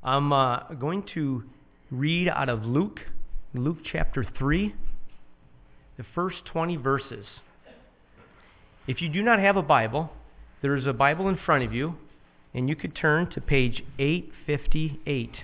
I'm going to read out of Luke chapter 3, the first 20 verses. If you do not have a Bible, there is a Bible in front of you, and you could turn to page 858.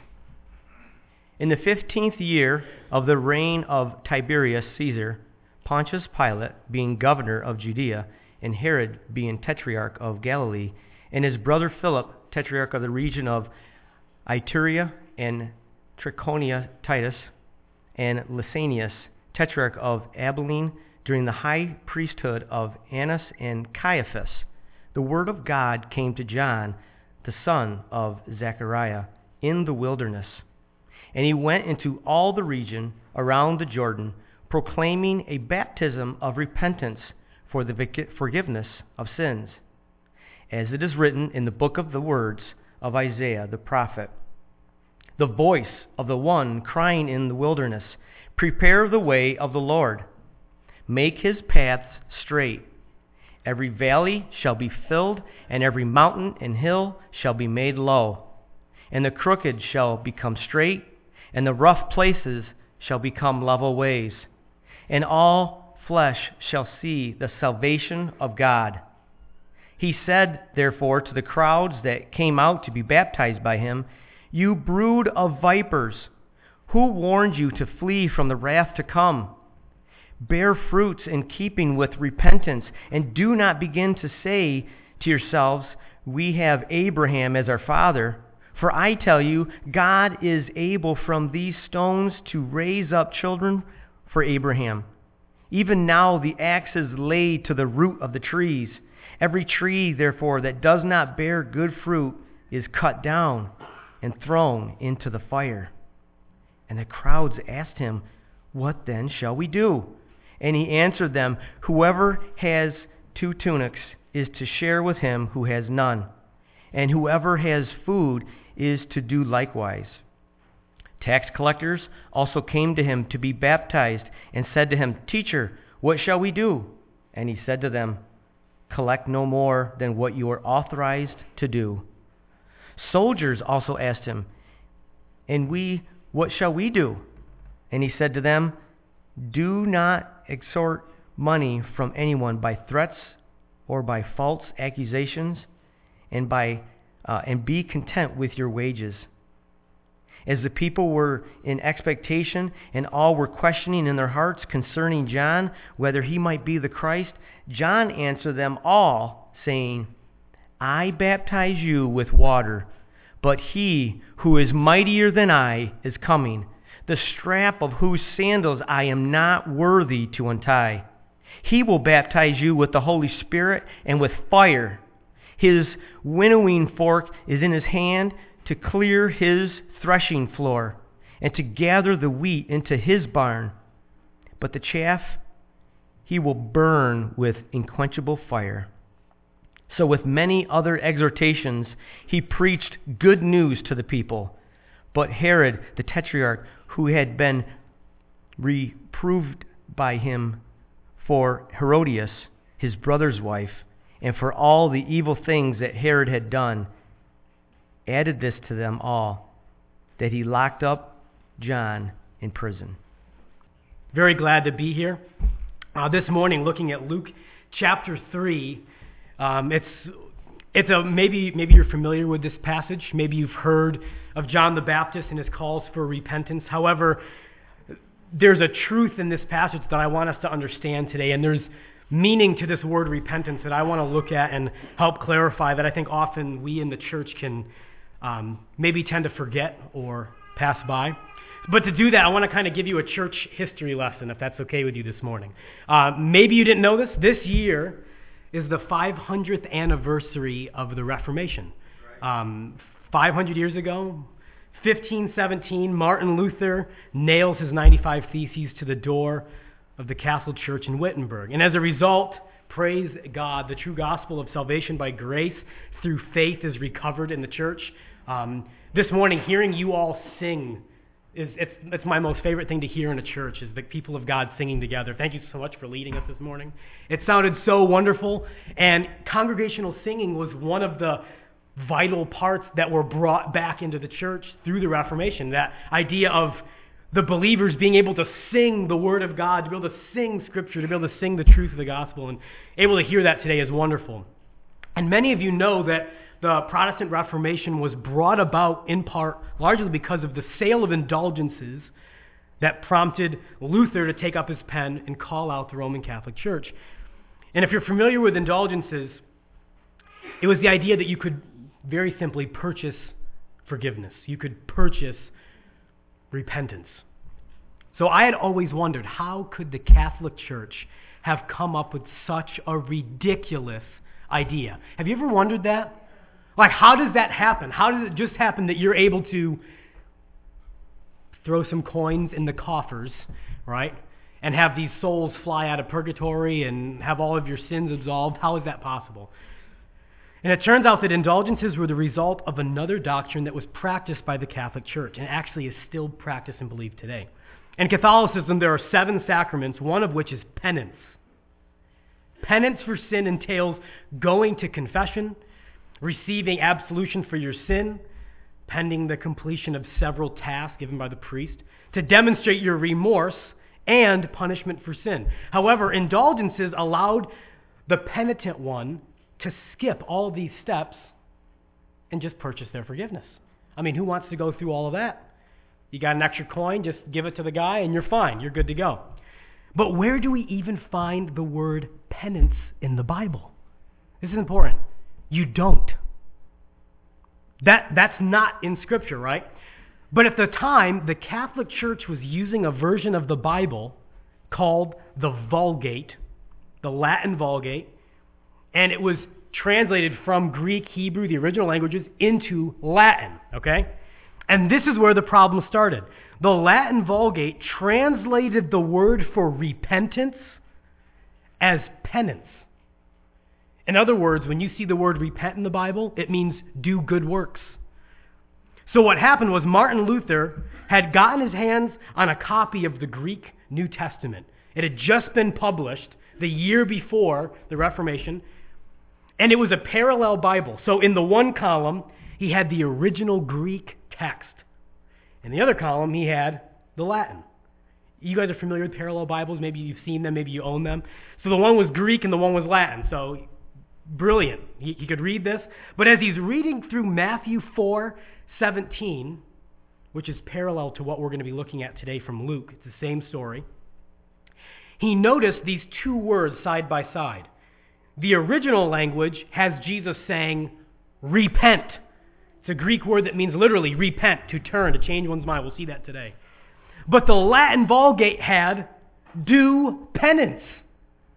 In the 15th year of the reign of Tiberius Caesar, Pontius Pilate being governor of Judea, and Herod being tetrarch of Galilee, and his brother Philip, tetrarch of the region of Iturea and Trachonia Titus, and Lysanias, tetrarch of Abilene, during the high priesthood of Annas and Caiaphas, the word of God came to John, the son of Zechariah, in the wilderness. And he went into all the region around the Jordan, proclaiming a baptism of repentance for the forgiveness of sins, as it is written in the book of the words of Isaiah the prophet. The voice of the one crying in the wilderness, prepare the way of the Lord. Make his paths straight. Every valley shall be filled, and every mountain and hill shall be made low. And the crooked shall become straight, and the rough places shall become level ways. And all flesh shall see the salvation of God. He said, therefore, to the crowds that came out to be baptized by him, you brood of vipers, who warned you to flee from the wrath to come? Bear fruits in keeping with repentance, and do not begin to say to yourselves, we have Abraham as our father. For I tell you, God is able from these stones to raise up children for Abraham. Even now the axe is laid to the root of the trees. Every tree, therefore, that does not bear good fruit is cut down and thrown into the fire. And the crowds asked him, what then shall we do? And he answered them, whoever has 2 tunics is to share with him who has none, and whoever has food is to do likewise. Tax collectors also came to him to be baptized, and said to him, Teacher, what shall we do? And he said to them, collect no more than what you are authorized to do. Soldiers also asked him, and we, what shall we do? And he said to them, do not extort money from anyone by threats or by false accusations, and be content with your wages. As the people were in expectation, and all were questioning in their hearts concerning John, whether he might be the Christ, John answered them all, saying, I baptize you with water, but he who is mightier than I is coming, the strap of whose sandals I am not worthy to untie. He will baptize you with the Holy Spirit and with fire. His winnowing fork is in his hand to clear his threshing floor, and to gather the wheat into his barn. But the chaff he will burn with unquenchable fire. So with many other exhortations he preached good news to the people. But Herod the Tetrarch, who had been reproved by him for Herodias, his brother's wife, and for all the evil things that Herod had done, added this to them all, that he locked up John in prison. Very glad to be here. This morning, looking at Luke chapter 3, maybe you're familiar with this passage. Maybe you've heard of John the Baptist and his calls for repentance. However, there's a truth in this passage that I want us to understand today, and there's meaning to this word repentance that I want to look at and help clarify that I think often we in the church can maybe tend to forget or pass by. But to do that, I want to kind of give you a church history lesson, if that's okay with you this morning. Maybe you didn't know this. This year is the 500th anniversary of the Reformation. 500 years ago, 1517, Martin Luther nails his 95 Theses to the door of the Castle Church in Wittenberg. And as a result, praise God, the true gospel of salvation by grace through faith is recovered in the church. This morning, hearing you all sing, it's my most favorite thing to hear in a church, is the people of God singing together. Thank you so much for leading us this morning. It sounded so wonderful, and congregational singing was one of the vital parts that were brought back into the church through the Reformation. That idea of the believers being able to sing the Word of God, to be able to sing Scripture, to be able to sing the truth of the gospel, and able to hear that today is wonderful. And many of you know that the Protestant Reformation was brought about in part largely because of the sale of indulgences that prompted Luther to take up his pen and call out the Roman Catholic Church. And if you're familiar with indulgences, it was the idea that you could very simply purchase forgiveness. You could purchase repentance. So I had always wondered, how could the Catholic Church have come up with such a ridiculous idea? Have you ever wondered that? Like, how does that happen? How does it just happen that you're able to throw some coins in the coffers, right? And have these souls fly out of purgatory and have all of your sins absolved? How is that possible? And it turns out that indulgences were the result of another doctrine that was practiced by the Catholic Church and actually is still practiced and believed today. In Catholicism, there are 7 sacraments, one of which is penance. Penance for sin entails going to confession, receiving absolution for your sin, pending the completion of several tasks given by the priest, to demonstrate your remorse and punishment for sin. However, indulgences allowed the penitent one to skip all these steps and just purchase their forgiveness. I mean, who wants to go through all of that? You got an extra coin, just give it to the guy and you're fine. You're good to go. But where do we even find the word penance in the Bible? This is important. You don't. That's not in Scripture, right? But at the time, the Catholic Church was using a version of the Bible called the Vulgate, the Latin Vulgate, and it was translated from Greek, Hebrew, the original languages, into Latin, okay? And this is where the problem started. The Latin Vulgate translated the word for repentance as penance. In other words, when you see the word repent in the Bible, it means do good works. So what happened was Martin Luther had gotten his hands on a copy of the Greek New Testament. It had just been published the year before the Reformation, and it was a parallel Bible. So in the one column, he had the original Greek text. In the other column, he had the Latin. You guys are familiar with parallel Bibles. Maybe you've seen them. Maybe you own them. So the one was Greek and the one was Latin. So brilliant. He could read this. But as he's reading through Matthew 4:17, which is parallel to what we're going to be looking at today from Luke, it's the same story, he noticed these 2 words side by side. The original language has Jesus saying, repent. It's a Greek word that means literally repent, to turn, to change one's mind. We'll see that today. But the Latin Vulgate had do penance.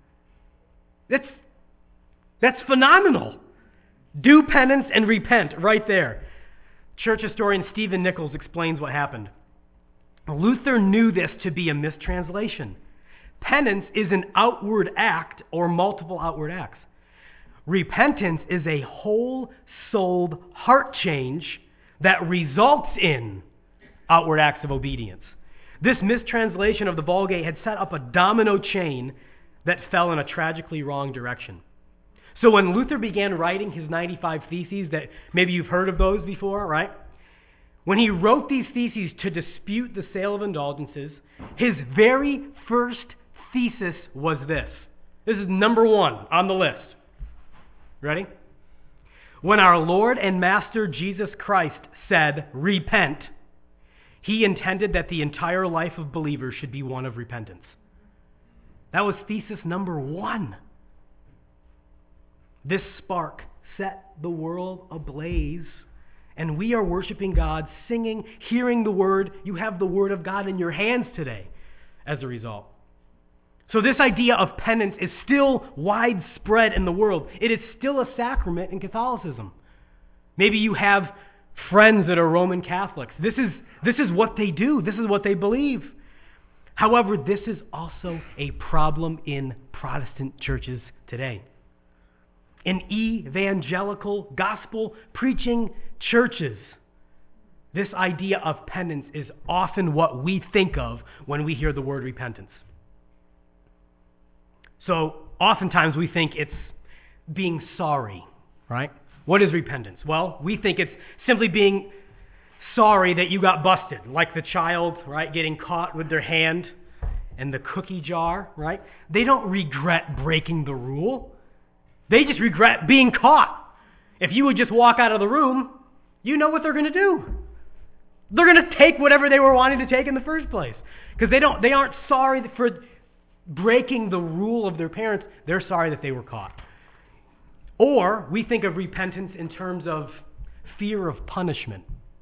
That's phenomenal. Do penance and repent right there. Church historian Stephen Nichols explains what happened. Luther knew this to be a mistranslation. Penance is an outward act or multiple outward acts. Repentance is a whole-souled heart change that results in outward acts of obedience. This mistranslation of the Vulgate had set up a domino chain that fell in a tragically wrong direction. So when Luther began writing his 95 Theses, that maybe you've heard of those before, right? When he wrote these theses to dispute the sale of indulgences, his very first thesis was this. This is number 1 on the list. Ready? When our Lord and Master Jesus Christ said, repent, he intended that the entire life of believers should be one of repentance. That was thesis number 1. This spark set the world ablaze, and we are worshiping God, singing, hearing the word. You have the word of God in your hands today as a result. So this idea of penance is still widespread in the world. It is still a sacrament in Catholicism. Maybe you have friends that are Roman Catholics. This is what they do. This is what they believe. However, this is also a problem in Protestant churches today. In evangelical, gospel-preaching churches, this idea of penance is often what we think of when we hear the word repentance. So oftentimes we think it's being sorry, right? What is repentance? Well, we think it's simply being sorry that you got busted, like the child, right, getting caught with their hand in the cookie jar, right? They don't regret breaking the rule. They just regret being caught. If you would just walk out of the room, you know what they're going to do. They're going to take whatever they were wanting to take in the first place. Because they aren't sorry for breaking the rule of their parents. They're sorry that they were caught. Or we think of repentance in terms of fear of punishment.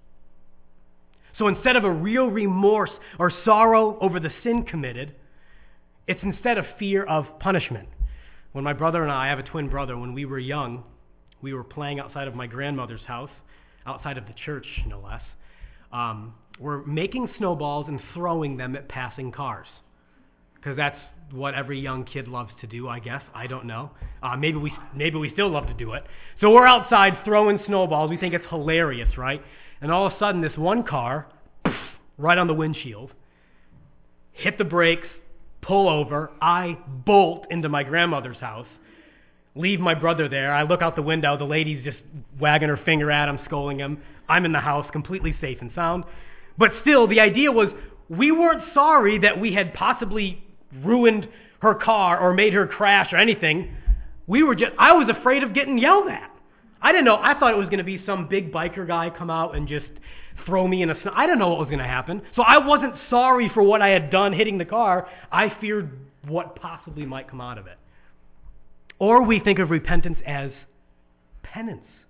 So instead of a real remorse or sorrow over the sin committed, it's instead of fear of punishment. When my brother and I have a twin brother, when we were young, we were playing outside of my grandmother's house, outside of the church, no less. We're making snowballs and throwing them at passing cars. Because that's what every young kid loves to do, I guess. I don't know. Maybe we still love to do it. So we're outside throwing snowballs. We think it's hilarious, right? And all of a sudden, this one car, right on the windshield, hit the brakes, pull over. I bolt into my grandmother's house, leave my brother there. I look out the window. The lady's just wagging her finger at him, scolding him. I'm in the house, completely safe and sound. But still, the idea was we weren't sorry that we had possibly ruined her car or made her crash or anything. I was afraid of getting yelled at. I didn't know. I thought it was going to be some big biker guy come out and just throw me in a snow. I didn't know what was going to happen. So I wasn't sorry for what I had done hitting the car. I feared what possibly might come out of it. Or we think of repentance as penance.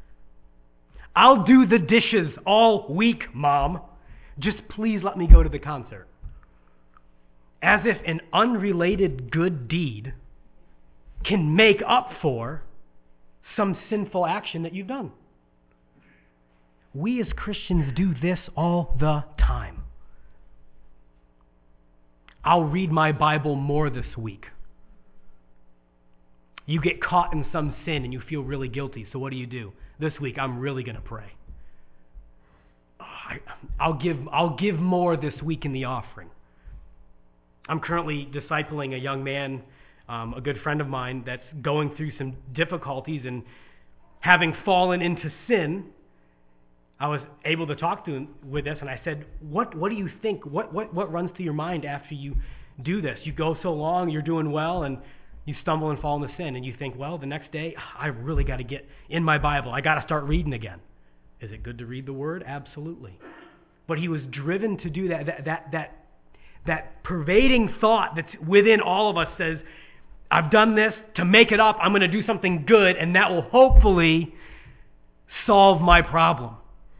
I'll do the dishes all week, Mom. Just please let me go to the concert. As if an unrelated good deed can make up for some sinful action that you've done. We as Christians do this all the time. I'll read my Bible more this week. You get caught in some sin and you feel really guilty, so what do? This week, I'm really going to pray. I'll give more this week in the offering. I'm currently discipling a young man, a good friend of mine, that's going through some difficulties, and having fallen into sin, I was able to talk to him with this, and I said, what do you think? What runs through your mind after you do this? You go so long, you're doing well, and you stumble and fall into sin, and you think, well, the next day, I really got to get in my Bible. I got to start reading again. Is it good to read the Word? Absolutely. But he was driven to do that pervading thought that's within all of us says, I've done this to make it up. I'm going to do something good, and that will hopefully solve my problem.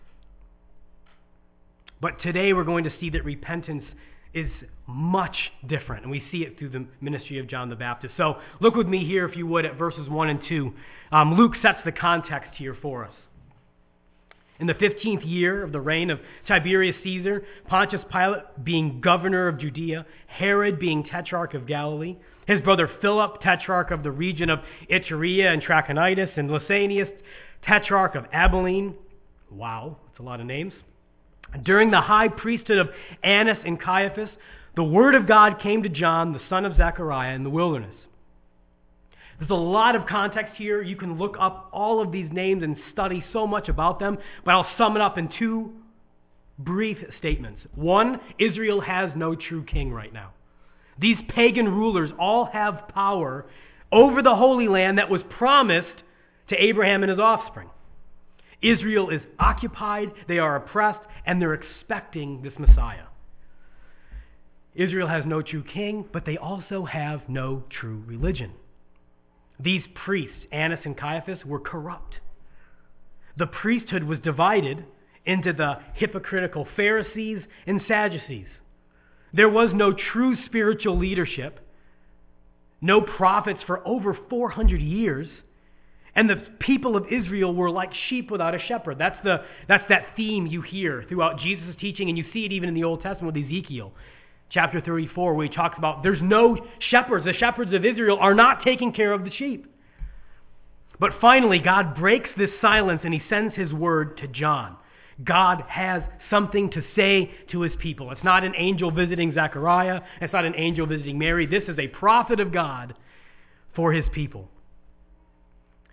But today we're going to see that repentance is much different, and we see it through the ministry of John the Baptist. So look with me here, if you would, at verses 1 and 2. Luke sets the context here for us. In the 15th year of the reign of Tiberius Caesar, Pontius Pilate being governor of Judea, Herod being tetrarch of Galilee, his brother Philip, tetrarch of the region of Iturea and Trachonitis, and Lysanias, tetrarch of Abilene. Wow, that's a lot of names. During the high priesthood of Annas and Caiaphas, the word of God came to John, the son of Zechariah, in the wilderness. There's a lot of context here. You can look up all of these names and study so much about them, but I'll sum it up in two brief statements. One, Israel has no true king right now. These pagan rulers all have power over the Holy Land that was promised to Abraham and his offspring. Israel is occupied, they are oppressed, and they're expecting this Messiah. Israel has no true king, but they also have no true religion. These priests, Annas and Caiaphas, were corrupt. The priesthood was divided into the hypocritical Pharisees and Sadducees. There was no true spiritual leadership, no prophets for over 400 years, and the people of Israel were like sheep without a shepherd. That's that theme you hear throughout Jesus' teaching, and you see it even in the Old Testament with Ezekiel. Chapter 34, where he talks about there's no shepherds. The shepherds of Israel are not taking care of the sheep. But finally, God breaks this silence and he sends his word to John. God has something to say to his people. It's not an angel visiting Zechariah. It's not an angel visiting Mary. This is a prophet of God for his people.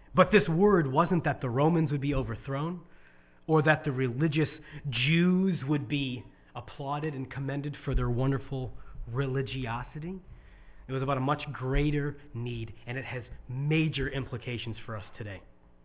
But this word wasn't that the Romans would be overthrown or that the religious Jews would be applauded and commended for their wonderful religiosity. It was about a much greater need, and it has major implications for us today.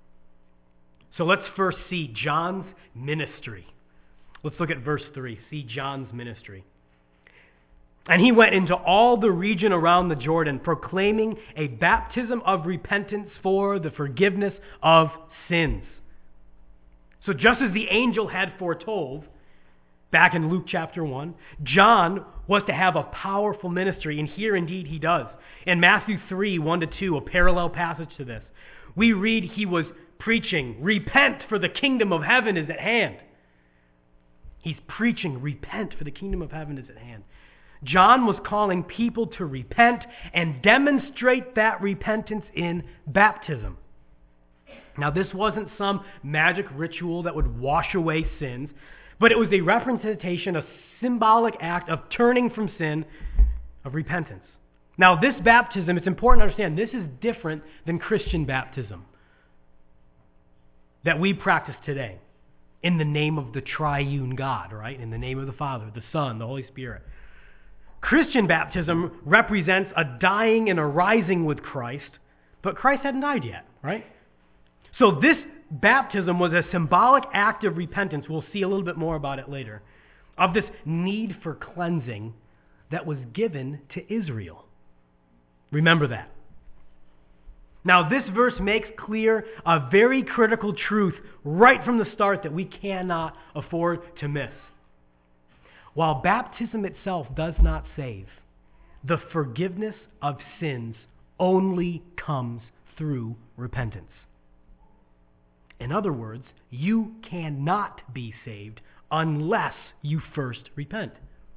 So let's first see John's ministry. Let's look at verse 3. See John's ministry. And he went into all the region around the Jordan, proclaiming a baptism of repentance for the forgiveness of sins. So just as the angel had foretold, back in Luke chapter 1, John was to have a powerful ministry, and here indeed he does. In Matthew 3, 1-2, a parallel passage to this, we read he was preaching, "Repent, for the kingdom of heaven is at hand." He's preaching, "Repent, for the kingdom of heaven is at hand." John was calling people to repent and demonstrate that repentance in baptism. Now, this wasn't some magic ritual that would wash away sins, but it was a representation, a symbolic act of turning from sin, of repentance. Now, this baptism, it's important to understand, this is different than Christian baptism that we practice today in the name of the triune God, right? In the name of the Father, the Son, the Holy Spirit. Christian baptism represents a dying and a rising with Christ, but Christ hadn't died yet, right? So this baptism was a symbolic act of repentance. We'll see a little bit more about it later, of this need for cleansing that was given to Israel. Remember that. Now, this verse makes clear a very critical truth right from the start that we cannot afford to miss. While baptism itself does not save, the forgiveness of sins only comes through repentance. In other words, you cannot be saved unless you first repent.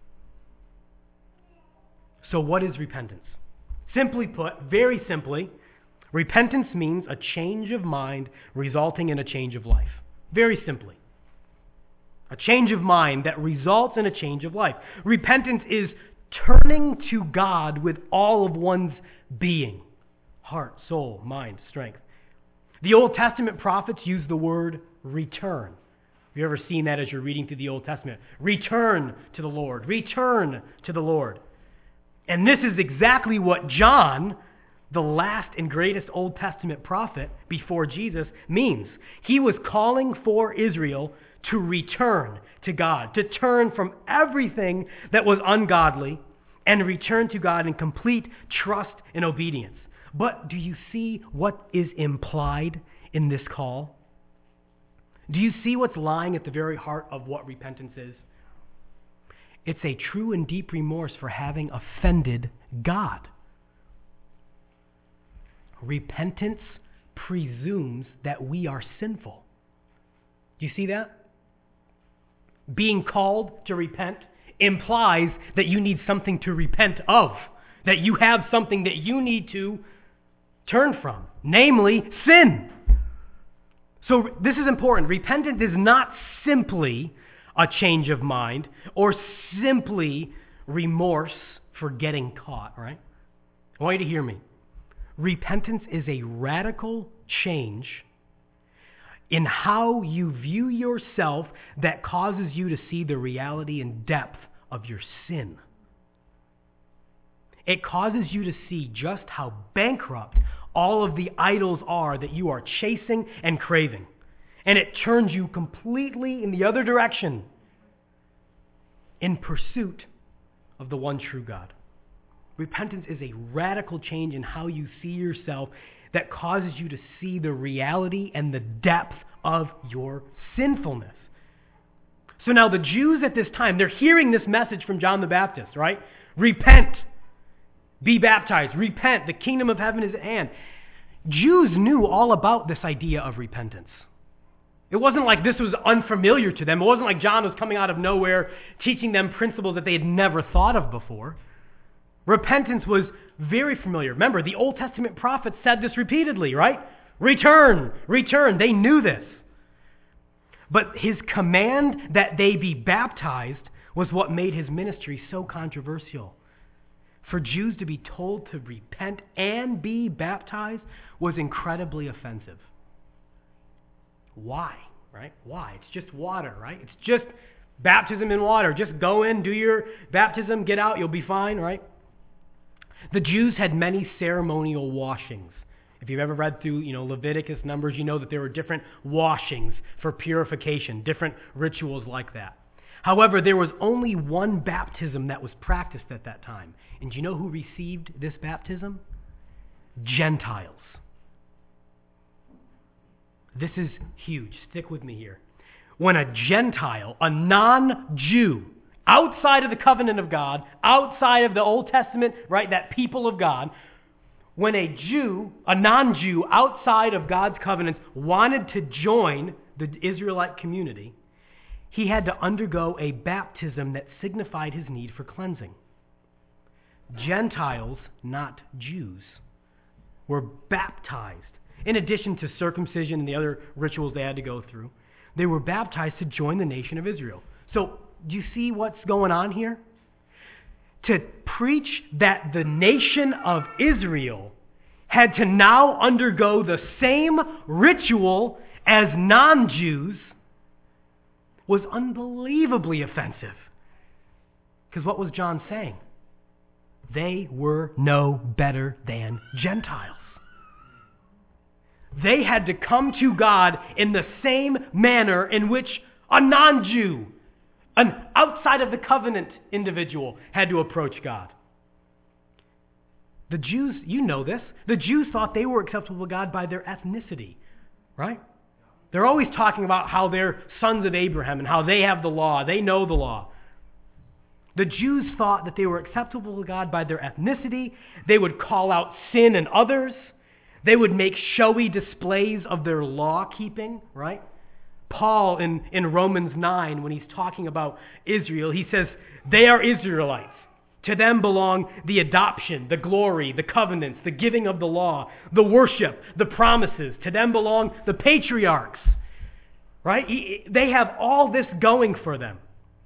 So what is repentance? Simply put, very simply, repentance means a change of mind resulting in a change of life. Very simply. A change of mind that results in a change of life. Repentance is turning to God with all of one's being. Heart, soul, mind, strength. The Old Testament prophets use the word return. Have you ever seen that as you're reading through the Old Testament? Return to the Lord. Return to the Lord. And this is exactly what John, the last and greatest Old Testament prophet before Jesus, means. He was calling for Israel to return to God, to turn from everything that was ungodly and return to God in complete trust and obedience. But do you see what is implied in this call? Do you see what's lying at the very heart of what repentance is? It's a true and deep remorse for having offended God. Repentance presumes that we are sinful. Do you see that? Being called to repent implies that you need something to repent of, that you have something that you need to turn from, namely sin. So this is important. Repentance is not simply a change of mind or simply remorse for getting caught, right? I want you to hear me. Repentance is a radical change in how you view yourself that causes you to see the reality and depth of your sin. It causes you to see just how bankrupt all of the idols are that you are chasing and craving. And it turns you completely in the other direction in pursuit of the one true God. Repentance is a radical change in how you see yourself that causes you to see the reality and the depth of your sinfulness. So now the Jews at this time, they're hearing this message from John the Baptist, right? Repent, be baptized, repent, the kingdom of heaven is at hand. Jews knew all about this idea of repentance. It wasn't like this was unfamiliar to them. It wasn't like John was coming out of nowhere teaching them principles that they had never thought of before. Repentance was very familiar. Remember, the Old Testament prophets said this repeatedly, right? Return, return. They knew this. But his command that they be baptized was what made his ministry so controversial. for Jews to be told to repent and be baptized was incredibly offensive. Why, right? Why? It's just water, right? It's just baptism in water. Just go in, do your baptism, get out, you'll be fine, right? The Jews had many ceremonial washings. If you've ever read through, Leviticus, Numbers, you know that there were different washings for purification, different rituals like that. However, there was only one baptism that was practiced at that time. And do you know who received this baptism? Gentiles. This is huge. Stick with me here. When a Gentile, a non-Jew, outside of the covenant of God, outside of the Old Testament, right, that people of God, when a Jew, a non-Jew, outside of God's covenants, wanted to join the Israelite community, he had to undergo a baptism that signified his need for cleansing. Gentiles, not Jews, were baptized. In addition to circumcision and the other rituals they had to go through, they were baptized to join the nation of Israel. So, do you see what's going on here? To preach that the nation of Israel had to now undergo the same ritual as non-Jews was unbelievably offensive. Because what was John saying? They were no better than Gentiles. They had to come to God in the same manner in which a non-Jew, an outside of the covenant individual, had to approach God. The Jews, you know this, the Jews thought they were acceptable to God by their ethnicity, right? They're always talking about how they're sons of Abraham and how they have the law, they know the law. The Jews thought that they were acceptable to God by their ethnicity. They would call out sin in others. They would make showy displays of their law-keeping, right? Paul in Romans 9, when he's talking about Israel, he says, they are Israelites. To them belong the adoption, the glory, the covenants, the giving of the law, the worship, the promises. To them belong the patriarchs, right? They have all this going for them.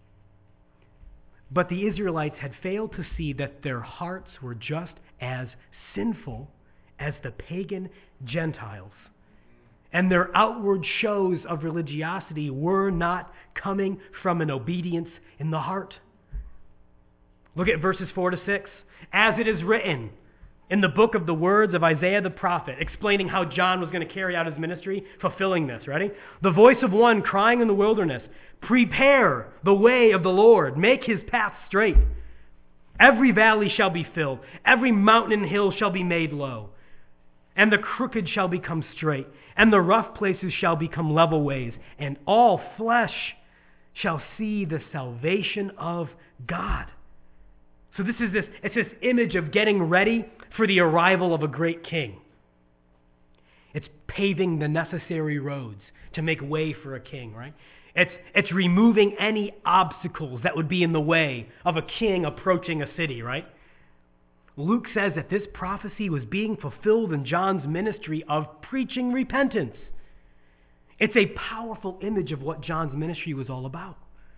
But the Israelites had failed to see that their hearts were just as sinful as the pagan Gentiles. And their outward shows of religiosity were not coming from an obedience in the heart. Look at verses 4 to 6. As it is written in the book of the words of Isaiah the prophet, explaining how John was going to carry out his ministry, fulfilling this, ready? The voice of one crying in the wilderness, prepare the way of the Lord, make his path straight. Every valley shall be filled, every mountain and hill shall be made low, and the crooked shall become straight, and the rough places shall become level ways, and all flesh shall see the salvation of God. So it's this image of getting ready for the arrival of a great king. It's paving the necessary roads to make way for a king, right? It's removing any obstacles that would be in the way of a king approaching a city, right? Luke says that this prophecy was being fulfilled in John's ministry of preaching repentance. It's a powerful image of what John's ministry was all about.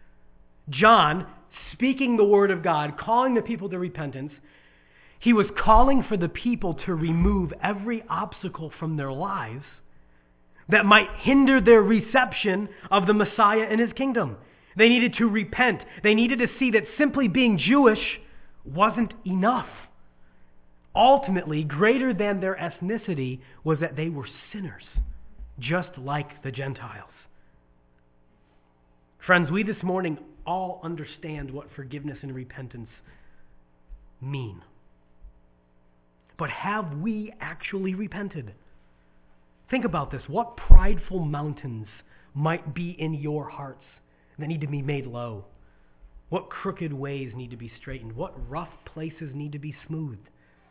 John, speaking the word of God, calling the people to repentance, he was calling for the people to remove every obstacle from their lives that might hinder their reception of the Messiah and his kingdom. They needed to repent. They needed to see that simply being Jewish wasn't enough. Ultimately, greater than their ethnicity was that they were sinners, just like the Gentiles. Friends, we this morning all understand what forgiveness and repentance mean. But have we actually repented? Think about this. What prideful mountains might be in your hearts that need to be made low? What crooked ways need to be straightened? What rough places need to be smoothed?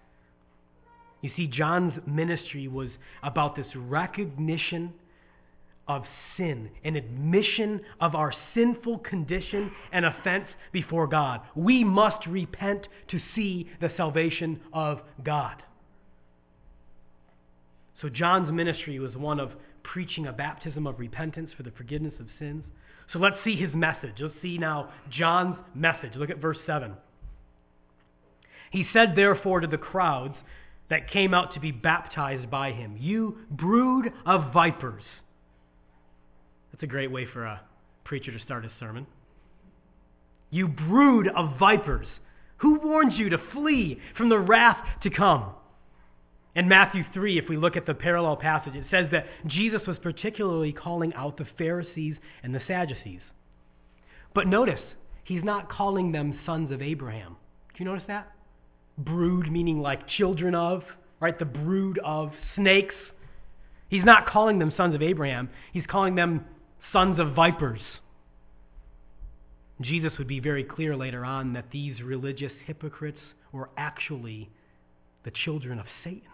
You see, John's ministry was about this recognition of sin, an admission of our sinful condition and offense before God. We must repent to see the salvation of God. So John's ministry was one of preaching a baptism of repentance for the forgiveness of sins. So let's see his message. Let's see now John's message. Look at verse 7. He said, therefore, to the crowds that came out to be baptized by him, "You brood of vipers." That's a great way for a preacher to start his sermon. "You brood of vipers, who warned you to flee from the wrath to come?" In Matthew 3, if we look at the parallel passage, it says that Jesus was particularly calling out the Pharisees and the Sadducees. But notice, he's not calling them sons of Abraham. Do you notice that? Brood meaning like children of, right? The brood of snakes. He's not calling them sons of Abraham. He's calling them sons of vipers. Jesus would be very clear later on that these religious hypocrites were actually the children of Satan.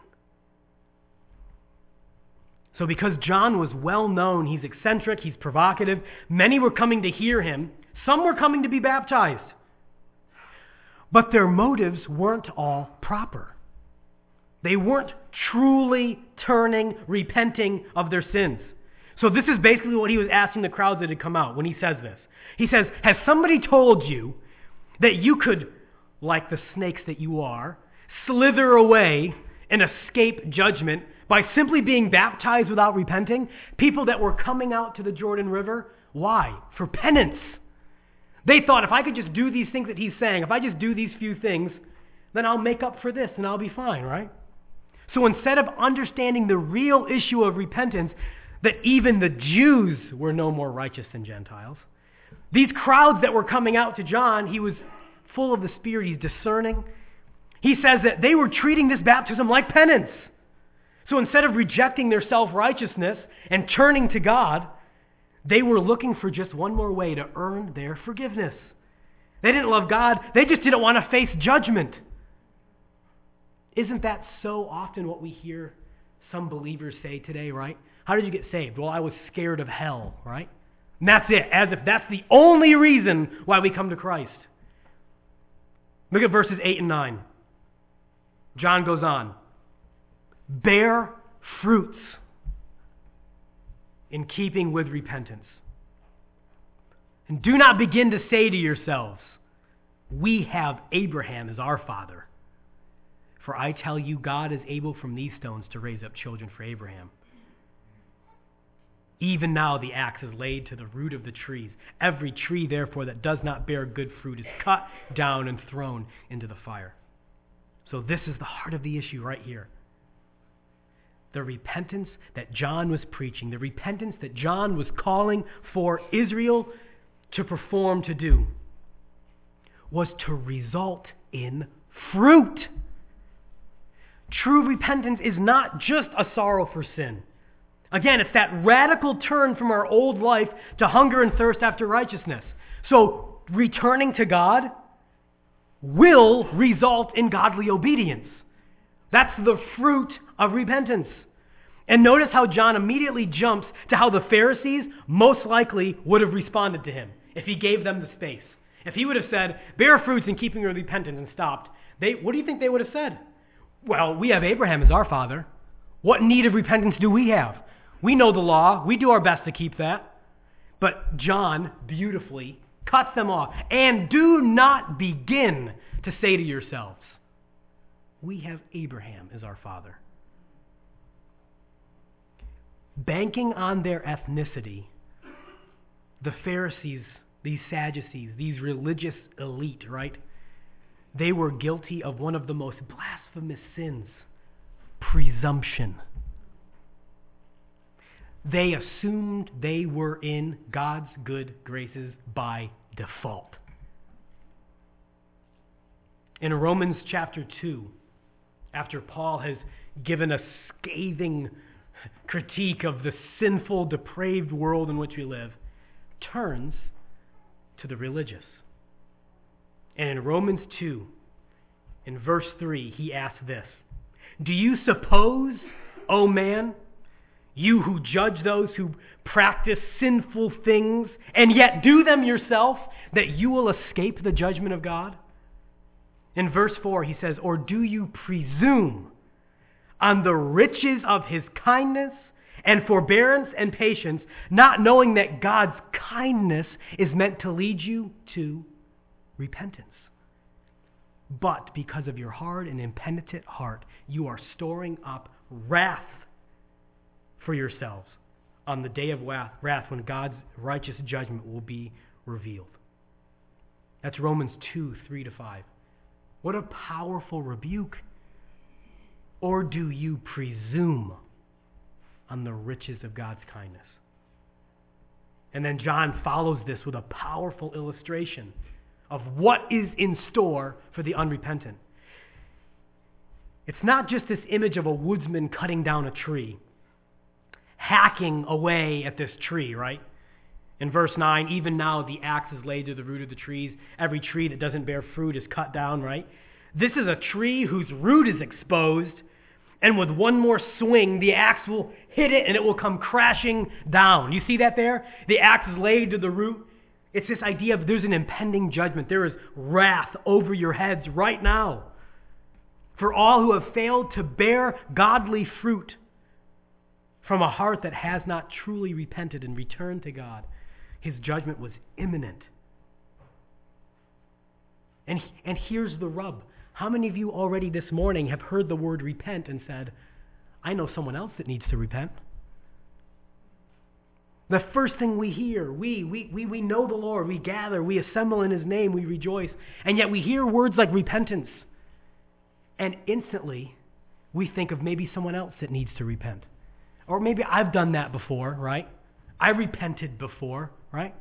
So because John was well known, he's eccentric, he's provocative, many were coming to hear him, some were coming to be baptized. But their motives weren't all proper. They weren't truly turning, repenting of their sins. So this is basically what he was asking the crowds that had come out when he says this. He says, has somebody told you that you could, like the snakes that you are, slither away and escape judgment by simply being baptized without repenting? People that were coming out to the Jordan River, why? For penance. They thought, if I could just do these things that he's saying, if I just do these few things, then I'll make up for this and I'll be fine, right? So instead of understanding the real issue of repentance, that even the Jews were no more righteous than Gentiles, these crowds that were coming out to John, he was full of the Spirit, he's discerning. He says that they were treating this baptism like penance. So instead of rejecting their self-righteousness and turning to God, they were looking for just one more way to earn their forgiveness. They didn't love God, they just didn't want to face judgment. Isn't that so often what we hear some believers say today, right? How did you get saved? Well, I was scared of hell, right? And that's it, as if that's the only reason why we come to Christ. Look at verses 8 and 9. John goes on. Bear fruits in keeping with repentance. And do not begin to say to yourselves, we have Abraham as our father. For I tell you, God is able from these stones to raise up children for Abraham. Even now the axe is laid to the root of the trees. Every tree, therefore, that does not bear good fruit is cut down and thrown into the fire. So this is the heart of the issue right here. The repentance that John was preaching, the repentance that John was calling for Israel to perform, to do, was to result in fruit. True repentance is not just a sorrow for sin. Again, it's that radical turn from our old life to hunger and thirst after righteousness. So returning to God will result in godly obedience. That's the fruit of repentance. And notice how John immediately jumps to how the Pharisees most likely would have responded to him if he gave them the space. If he would have said, bear fruits in keeping with repentance, and stopped, what do you think they would have said? Well, we have Abraham as our father. What need of repentance do we have? We know the law. We do our best to keep that. But John beautifully cuts them off. And do not begin to say to yourselves, we have Abraham as our father. Banking on their ethnicity, the Pharisees, these Sadducees, these religious elite, right? They were guilty of one of the most blasphemous sins, presumption. They assumed they were in God's good graces by default. In Romans chapter 2, after Paul has given a scathing critique of the sinful, depraved world in which we live, turns to the religious. And in Romans 2, in verse 3, he asks this, do you suppose, O man, you who judge those who practice sinful things and yet do them yourself, that you will escape the judgment of God? In verse 4, he says, or do you presume on the riches of his kindness and forbearance and patience, not knowing that God's kindness is meant to lead you to repentance? But because of your hard and impenitent heart, you are storing up wrath for yourselves on the day of wrath when God's righteous judgment will be revealed. That's Romans 2, 3-5. What a powerful rebuke. Or do you presume on the riches of God's kindness? And then John follows this with a powerful illustration of what is in store for the unrepentant. It's not just this image of a woodsman cutting down a tree, hacking away at this tree, right? In verse 9, even now the axe is laid to the root of the trees. Every tree that doesn't bear fruit is cut down, right? This is a tree whose root is exposed, and with one more swing, the axe will hit it and it will come crashing down. You see that there? The axe is laid to the root. It's this idea of there's an impending judgment. There is wrath over your heads right now for all who have failed to bear godly fruit from a heart that has not truly repented and returned to God. His judgment was imminent. And here's the rub. How many of you already this morning have heard the word repent and said, I know someone else that needs to repent? The first thing we hear, we know the Lord, we gather, we assemble in his name, we rejoice, and yet we hear words like repentance, and instantly we think of maybe someone else that needs to repent. Or maybe I've done that before, right? I repented before, right?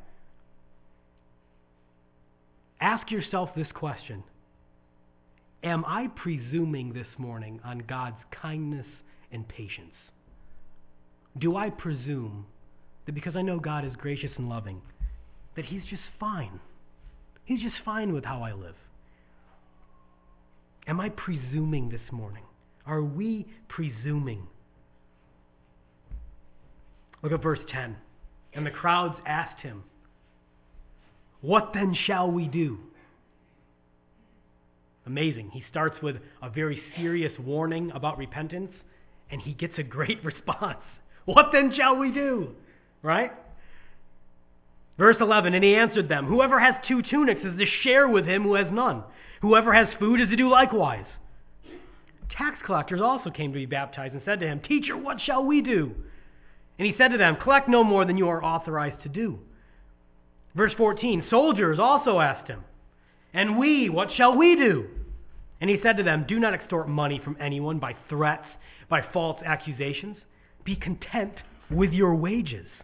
Ask yourself this question. Am I presuming this morning on God's kindness and patience? Do I presume that because I know God is gracious and loving, that he's just fine? He's just fine with how I live. Am I presuming this morning? Are we presuming? Look at verse 10. And the crowds asked him, what then shall we do? Amazing. He starts with a very serious warning about repentance, and he gets a great response. What then shall we do? Right? Verse 11, and he answered them, whoever has 2 tunics is to share with him who has none. Whoever has food is to do likewise. Tax collectors also came to be baptized and said to him, Teacher, what shall we do? And he said to them, collect no more than you are authorized to do. Verse 14, soldiers also asked him, and we, what shall we do? And he said to them, do not extort money from anyone by threats, by false accusations. Be content with your wages.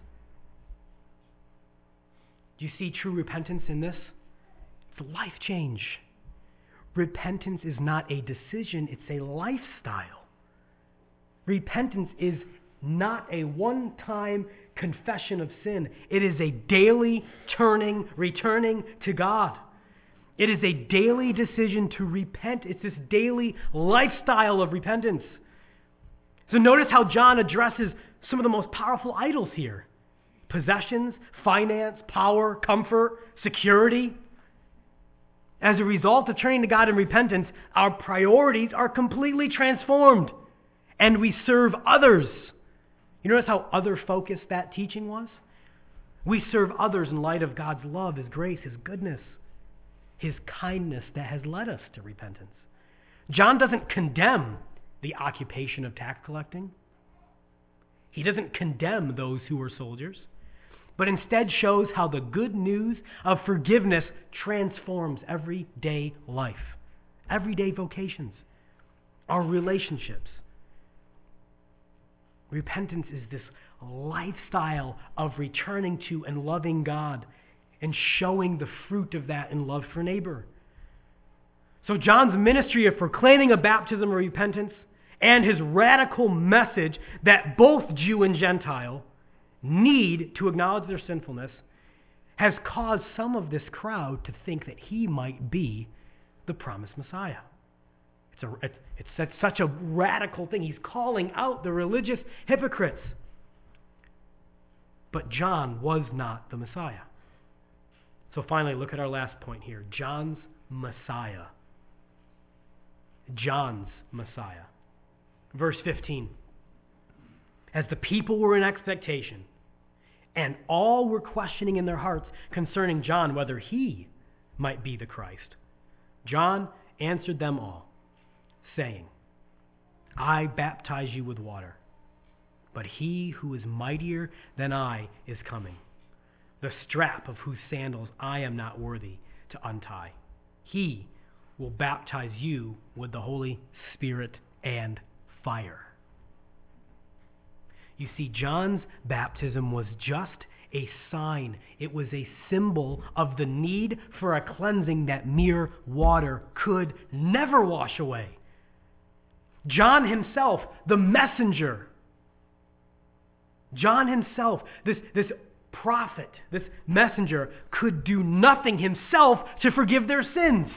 Do you see true repentance in this? It's a life change. Repentance is not a decision, it's a lifestyle. Repentance is not a one-time confession of sin. It is a daily returning to God. It is a daily decision to repent. It's this daily lifestyle of repentance. So notice how John addresses some of the most powerful idols here. Possessions, finance, power, comfort, security. As a result of turning to God in repentance, our priorities are completely transformed, and we serve others. You notice how other-focused that teaching was? We serve others in light of God's love, his grace, his goodness, his kindness that has led us to repentance. John doesn't condemn the occupation of tax collecting. He doesn't condemn those who were soldiers, but instead shows how the good news of forgiveness transforms everyday life, everyday vocations, our relationships. Repentance is this lifestyle of returning to and loving God and showing the fruit of that in love for neighbor. So John's ministry of proclaiming a baptism of repentance and his radical message that both Jew and Gentile need to acknowledge their sinfulness has caused some of this crowd to think that he might be the promised Messiah. It's such a radical thing. He's calling out the religious hypocrites. But John was not the Messiah. So finally, look at our last point here. John's Messiah. John's Messiah. Verse 15. As the people were in expectation, and all were questioning in their hearts concerning John whether he might be the Christ, John answered them all, saying, I baptize you with water, but he who is mightier than I is coming, the strap of whose sandals I am not worthy to untie. He will baptize you with the Holy Spirit and fire. You see, John's baptism was just a sign. It was a symbol of the need for a cleansing that mere water could never wash away. John himself, the messenger, John himself, this prophet, this messenger, could do nothing himself to forgive their sins.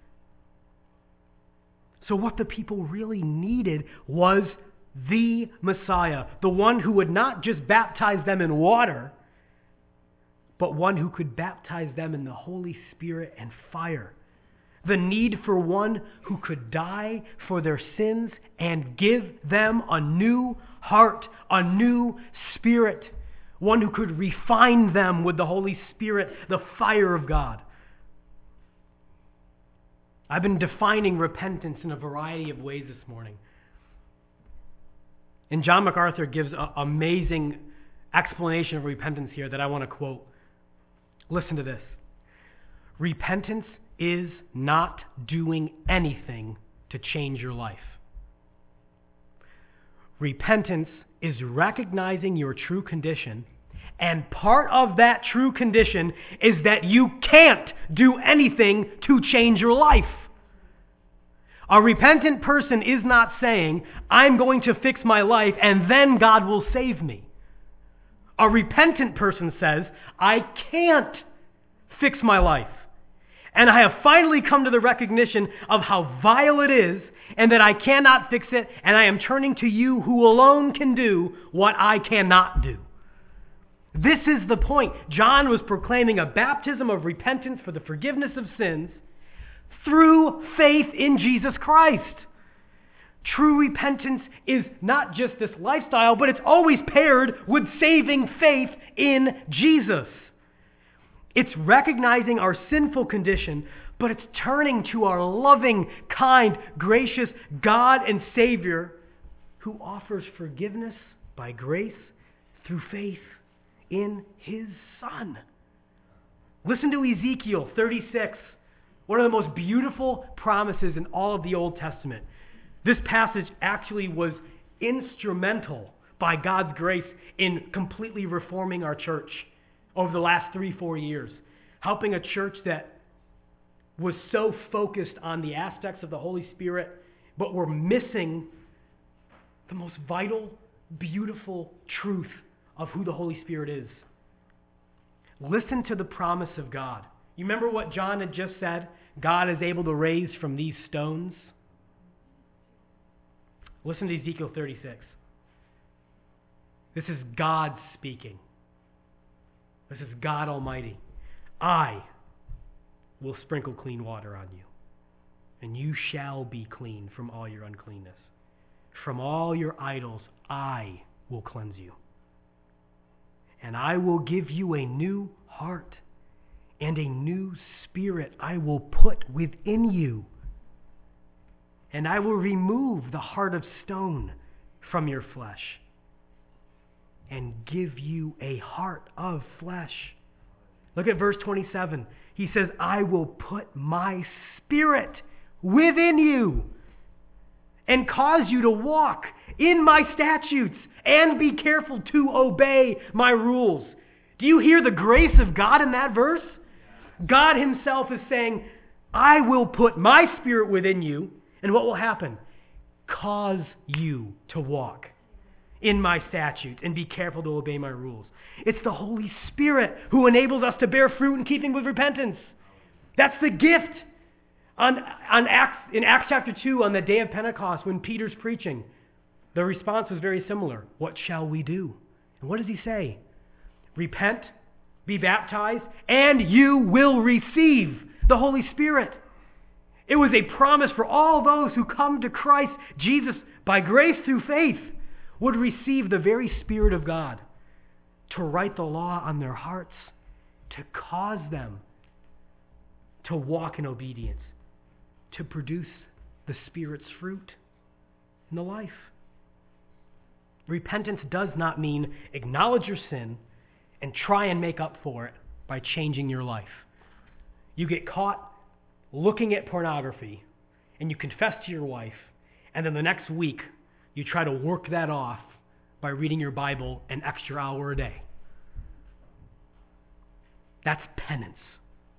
So what the people really needed was the Messiah, the one who would not just baptize them in water, but one who could baptize them in the Holy Spirit and fire. The need for one who could die for their sins and give them a new heart, a new spirit. One who could refine them with the Holy Spirit, the fire of God. I've been defining repentance in a variety of ways this morning. And John MacArthur gives an amazing explanation of repentance here that I want to quote. Listen to this. Repentance is not doing anything to change your life. Repentance is recognizing your true condition, and part of that true condition is that you can't do anything to change your life. A repentant person is not saying, I'm going to fix my life and then God will save me. A repentant person says, I can't fix my life. And I have finally come to the recognition of how vile it is and that I cannot fix it, and I am turning to you who alone can do what I cannot do. This is the point. John was proclaiming a baptism of repentance for the forgiveness of sins through faith in Jesus Christ. True repentance is not just this lifestyle, but it's always paired with saving faith in Jesus. It's recognizing our sinful condition, but it's turning to our loving, kind, gracious God and Savior who offers forgiveness by grace through faith in His Son. Listen to Ezekiel 36, one of the most beautiful promises in all of the Old Testament. This passage actually was instrumental by God's grace in completely reforming our church over the last 3-4 years, helping a church that was so focused on the aspects of the Holy Spirit, but were missing the most vital, beautiful truth of who the Holy Spirit is. Listen to the promise of God. You remember what John had just said? God is able to raise from these stones. Listen to Ezekiel 36. This is God speaking. This is God Almighty. I will sprinkle clean water on you, and you shall be clean from all your uncleanness. From all your idols, I will cleanse you. And I will give you a new heart, and a new spirit I will put within you. And I will remove the heart of stone from your flesh, and give you a heart of flesh. Look at verse 27. He says, I will put my spirit within you and cause you to walk in my statutes and be careful to obey my rules. Do you hear the grace of God in that verse? God Himself is saying, I will put my spirit within you, and what will happen? Cause you to walk in my statutes and be careful to obey my rules. It's the Holy Spirit who enables us to bear fruit in keeping with repentance. That's the gift. In Acts chapter 2, on the day of Pentecost, when Peter's preaching, the response was very similar. What shall we do? And what does he say? Repent, be baptized, and you will receive the Holy Spirit. It was a promise for all those who come to Christ Jesus by grace through faith would receive the very Spirit of God to write the law on their hearts, to cause them to walk in obedience, to produce the Spirit's fruit in the life. Repentance does not mean acknowledge your sin and try and make up for it by changing your life. You get caught looking at pornography and you confess to your wife, and then the next week you try to work that off by reading your Bible an extra hour a day. That's penance.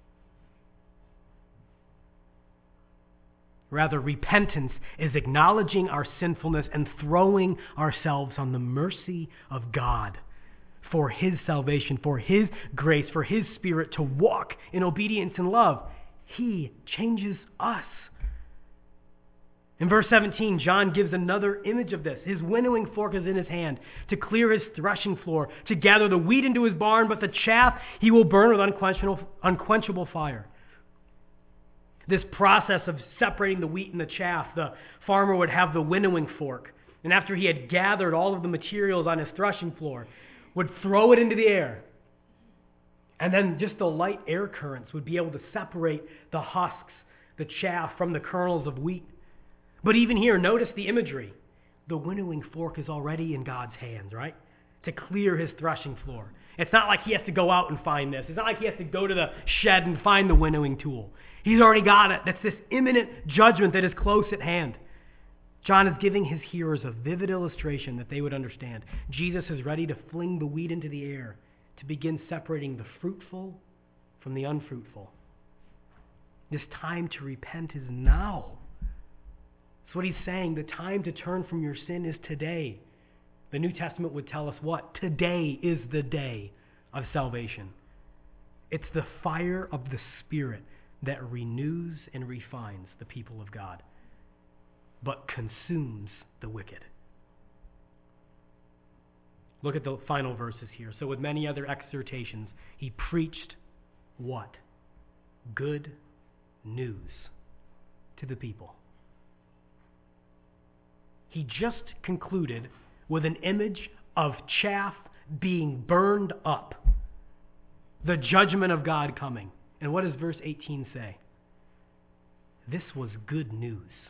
Rather, repentance is acknowledging our sinfulness and throwing ourselves on the mercy of God for His salvation, for His grace, for His Spirit to walk in obedience and love. He changes us. In verse 17, John gives another image of this. His winnowing fork is in his hand to clear his threshing floor, to gather the wheat into his barn, but the chaff he will burn with unquenchable fire. This process of separating the wheat and the chaff, the farmer would have the winnowing fork, and after he had gathered all of the materials on his threshing floor, would throw it into the air. And then just the light air currents would be able to separate the husks, the chaff, from the kernels of wheat. But even here, notice the imagery. The winnowing fork is already in God's hands, right? To clear his threshing floor. It's not like he has to go out and find this. It's not like he has to go to the shed and find the winnowing tool. He's already got it. That's this imminent judgment that is close at hand. John is giving his hearers a vivid illustration that they would understand. Jesus is ready to fling the wheat into the air to begin separating the fruitful from the unfruitful. This time to repent is now. That's what he's saying. The time to turn from your sin is today. The New Testament would tell us what? Today is the day of salvation. It's the fire of the Spirit that renews and refines the people of God, but consumes the wicked. Look at the final verses here. So with many other exhortations, he preached what? Good news to the people. He just concluded with an image of chaff being burned up, the judgment of God coming. And what does verse 18 say? This was good news.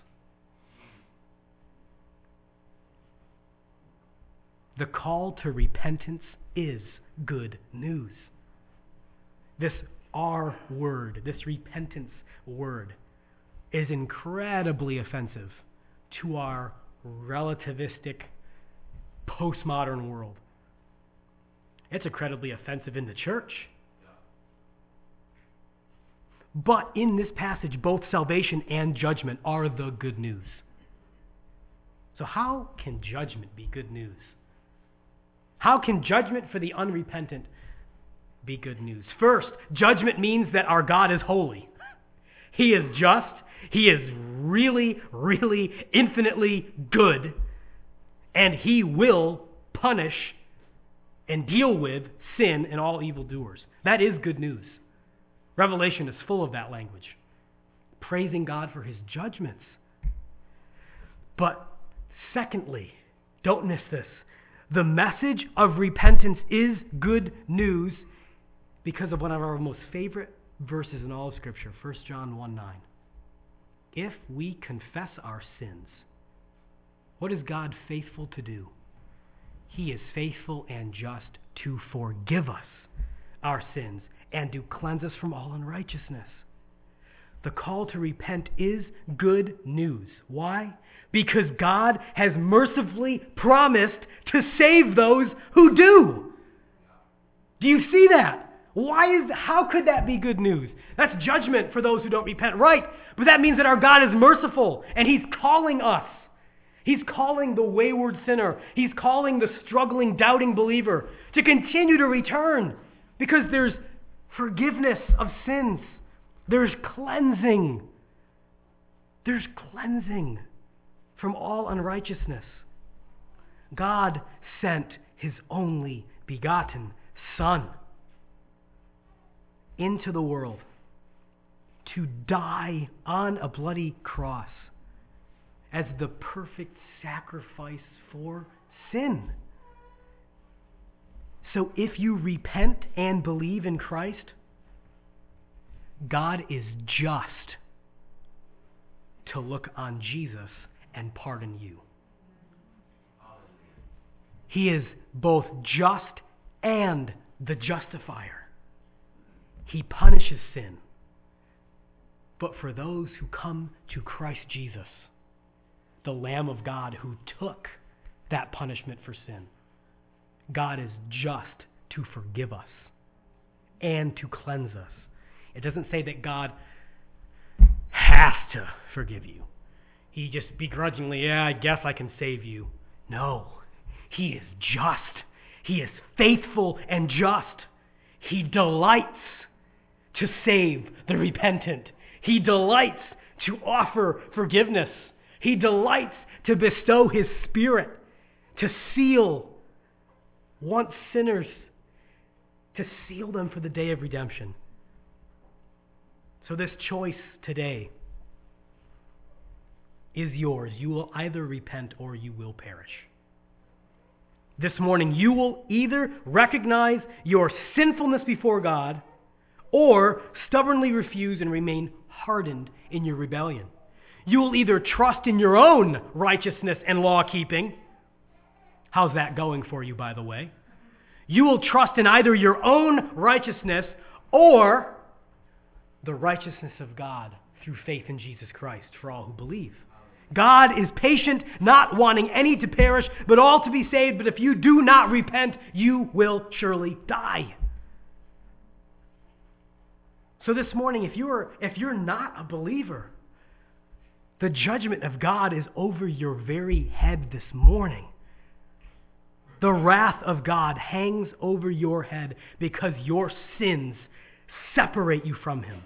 The call to repentance is good news. This R word, this repentance word, is incredibly offensive to our relativistic postmodern world. It's incredibly offensive in the church. But in this passage, both salvation and judgment are the good news. So how can judgment be good news? How can judgment for the unrepentant be good news? First, judgment means that our God is holy. He is just. He is really, really infinitely good. And he will punish and deal with sin and all evildoers. That is good news. Revelation is full of that language, praising God for his judgments. But secondly, don't miss this. The message of repentance is good news because of one of our most favorite verses in all of Scripture, 1 John 1:9. If we confess our sins, what is God faithful to do? He is faithful and just to forgive us our sins and to cleanse us from all unrighteousness. The call to repent is good news. Why? Because God has mercifully promised to save those who do. Do you see that? How could that be good news? That's judgment for those who don't repent, right? But that means that our God is merciful and he's calling us. He's calling the wayward sinner. He's calling the struggling, doubting believer to continue to return because there's forgiveness of sins. There's cleansing. There's cleansing from all unrighteousness. God sent his only begotten Son into the world to die on a bloody cross as the perfect sacrifice for sin. So if you repent and believe in Christ, God is just to look on Jesus and pardon you. He is both just and the justifier. He punishes sin. But for those who come to Christ Jesus, the Lamb of God who took that punishment for sin, God is just to forgive us and to cleanse us. It doesn't say that God has to forgive you. He just begrudgingly, I guess I can save you. No, he is just. He is faithful and just. He delights to save the repentant. He delights to offer forgiveness. He delights to bestow his Spirit, to seal once sinners, to seal them for the day of redemption. So this choice today is yours. You will either repent or you will perish. This morning, you will either recognize your sinfulness before God or stubbornly refuse and remain hardened in your rebellion. You will either trust in your own righteousness and law-keeping. How's that going for you, by the way? You will trust in either your own righteousness or the righteousness of God through faith in Jesus Christ for all who believe. God is patient, not wanting any to perish, but all to be saved. But if you do not repent, you will surely die. So this morning, if you're not a believer, the judgment of God is over your very head this morning. The wrath of God hangs over your head because your sins separate you from him.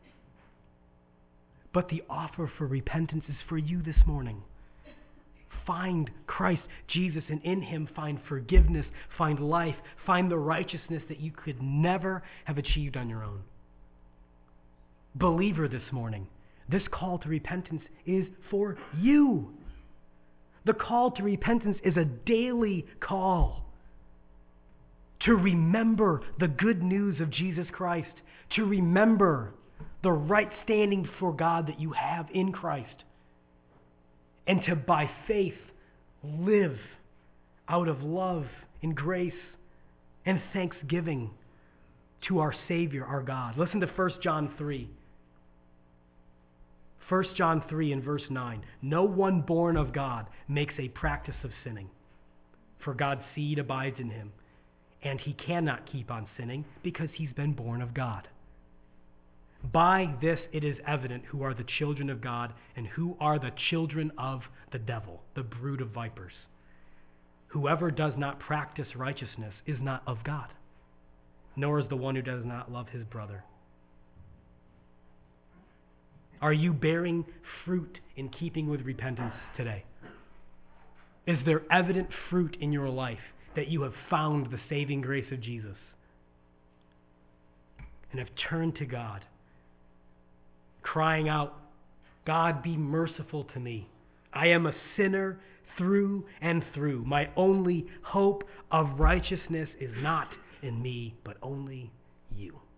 But the offer for repentance is for you this morning. Find Christ Jesus, and in him find forgiveness, find life, find the righteousness that you could never have achieved on your own. Believer this morning, this call to repentance is for you. The call to repentance is a daily call to remember the good news of Jesus Christ, to remember the right standing before God that you have in Christ, and to, by faith, live out of love and grace and thanksgiving to our Savior, our God. Listen to 1 John 3. 1 John 3 and verse 9. No one born of God makes a practice of sinning, for God's seed abides in him, and he cannot keep on sinning because he's been born of God. By this it is evident who are the children of God and who are the children of the devil, the brood of vipers. Whoever does not practice righteousness is not of God, nor is the one who does not love his brother. Are you bearing fruit in keeping with repentance today? Is there evident fruit in your life that you have found the saving grace of Jesus and have turned to God, crying out, God, be merciful to me. I am a sinner through and through. My only hope of righteousness is not in me, but only you.